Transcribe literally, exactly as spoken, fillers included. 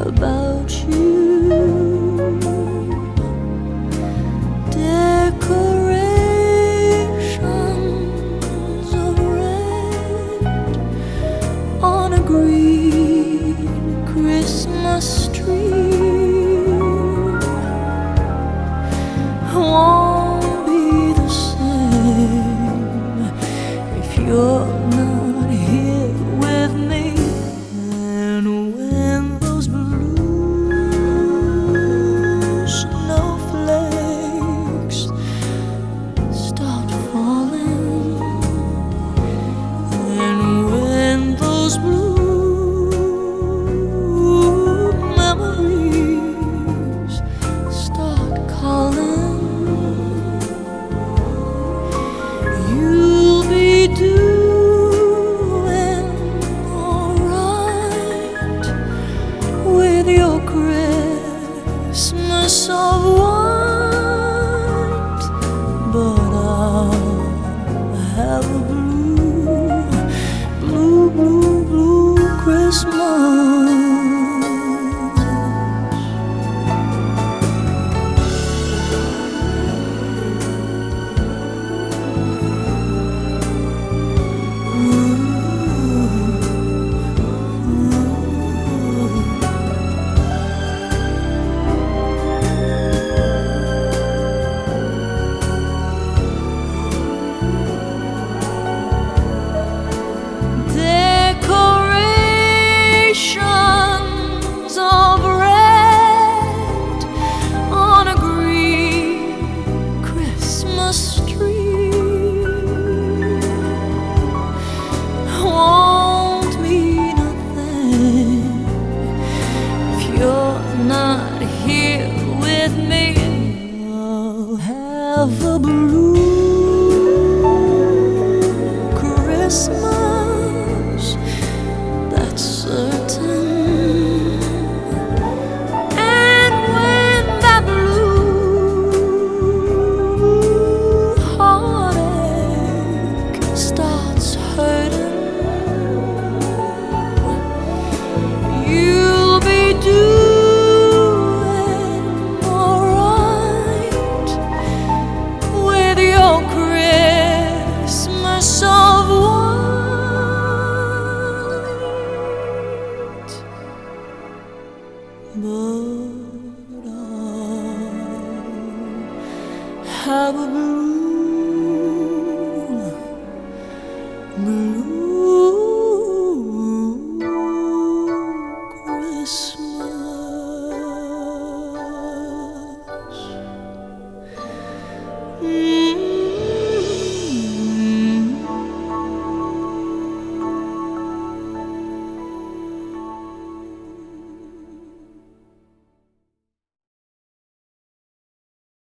about you. Decorations of red on a green Christmas tree won't be the same if you're not here with me. And when those blue snowflakes start falling, and when those blue memories start calling, you'll be doing alright with your Christmas of white. But I'll have a blue, blue, blue, blue Christmas. Decorations of red on a green Christmas tree won't mean a thing if you're not here with me. I'll have a blue Christmas, that's certain. And when that blue heartache starts hurting, you'll be doing alright with your Christmas of white. But I'll have a blue, blue